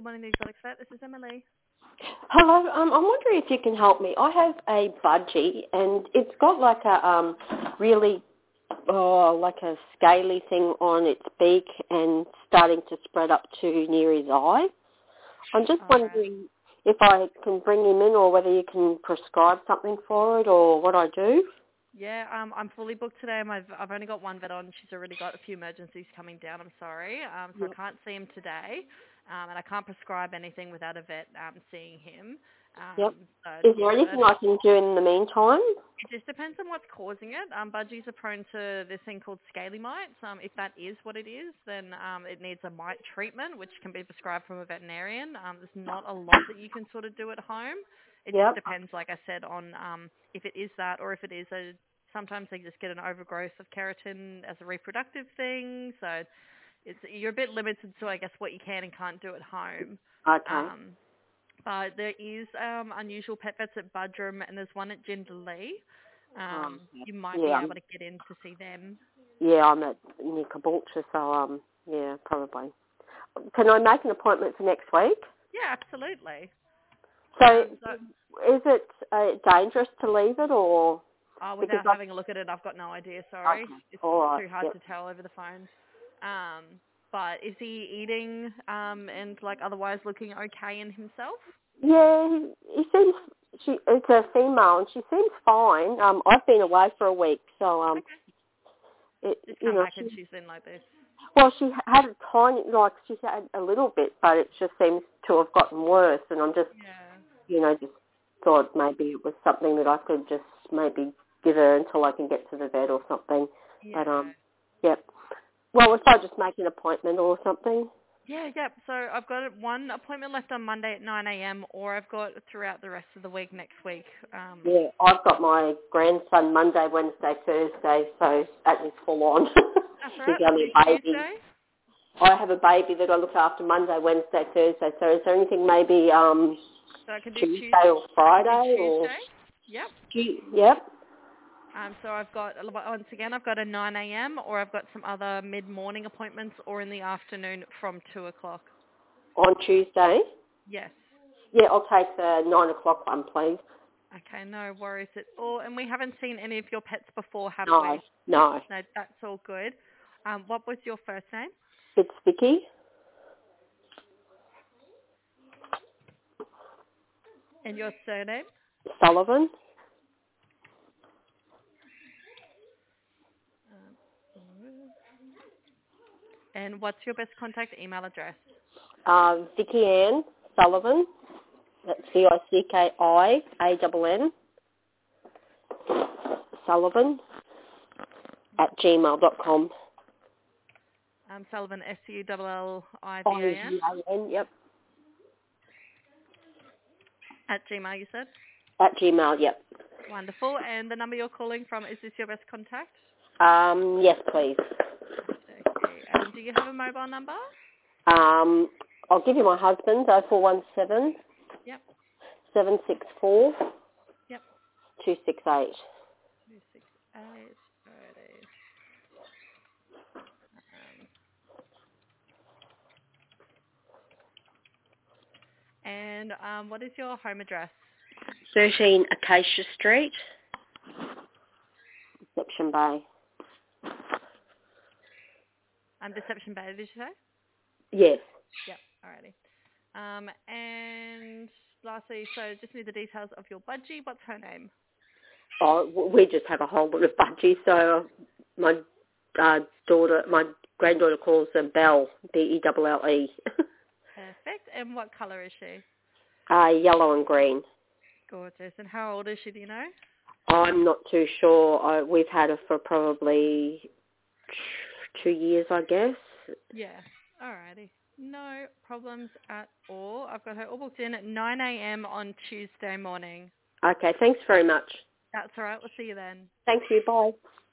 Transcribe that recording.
morning, the Exotic Vet. This is Emily. Hello, I'm wondering if you can help me. I have a budgie and it's got like a really, like a scaly thing on its beak and starting to spread up to near his eye. I'm just wondering if I can bring him in or whether you can prescribe something for it or what I do. Yeah, I'm fully booked today. I've only got one vet on. She's already got a few emergencies coming down. I'm sorry. So I can't see him today, and I can't prescribe anything without a vet seeing him. Yep. So, Is there anything I can do in the meantime? It just depends on what's causing it. Budgies are prone to this thing called scaly mites. If that is what it is, then it needs a mite treatment, which can be prescribed from a veterinarian. There's not a lot that you can sort of do at home. It just depends, like I said, on if it is that or if it is sometimes they just get an overgrowth of keratin as a reproductive thing. So you're a bit limited to, I guess, what you can and can't do at home. Okay. But there is unusual pet vets at Budrum, and there's one at Jindalee. You might be able to get in to see them. Yeah, I'm at near Caboolture, so yeah, probably. Can I make an appointment for next week? Yeah, absolutely. So is it dangerous to leave it or? Without having a look at it, I've got no idea, sorry. Okay. It's right. too hard to tell over the phone. But is he eating and like otherwise looking okay in himself? Yeah, he seems. It's a female, and she seems fine. I've been away for a week, so Just come back and she's been like this. Well, she had a tiny, she's had a little bit, but it just seems to have gotten worse, and I'm just, just thought maybe it was something that I could just maybe give her until I can get to the vet or something. Yeah. But yep. Well, if I just make an appointment or something. Yeah. So I've got one appointment left on Monday at 9 a.m. or I've got throughout the rest of the week next week. Yeah, I've got my grandson Monday, Wednesday, Thursday, so that is full on. That's all He's right. only a baby. Tuesday? I have a baby that I look after Monday, Wednesday, Thursday. So is there anything maybe so I can do Tuesday or Friday? Tuesday? Yep. Yep. So I've got, once again, I've got a 9 a.m. or I've got some other mid-morning appointments or in the afternoon from 2 o'clock. On Tuesday? Yes. Yeah, I'll take the 9 o'clock one, please. Okay, no worries at all. And we haven't seen any of your pets before, have No, we? no. No, that's all good. What was your first name? It's Vicky. And your surname? Sullivan. And what's your best contact email address? Vicky Ann Sullivan. That's VICKIANN. Sullivan @gmail.com. Sullivan, SULLIVAN. Yep. At Gmail, you said? At Gmail, yep. Wonderful. And the number you're calling from, is this your best contact? Yes, please. Okay. And do you have a mobile number? I'll give you my husband's, 0417 Yep. 764 Yep. 268. 268. Alrighty. And what is your home address? 13 Acacia Street, Deception Bay. Deception Bay, did you say? Yes. Yep. Alrighty. And lastly, so just need the details of your budgie. What's her name? Oh, we just have a whole lot of budgies, so my my granddaughter calls her Belle, Belle. Perfect. And what colour is she? Yellow and green. Gorgeous. And how old is she, do you know? I'm not too sure. We've had her for probably 2 years, I guess. Yeah. Alrighty. No problems at all. I've got her all booked in at 9 a.m. on Tuesday morning. Okay, thanks very much. That's all right. We'll see you then. Thank you. Bye.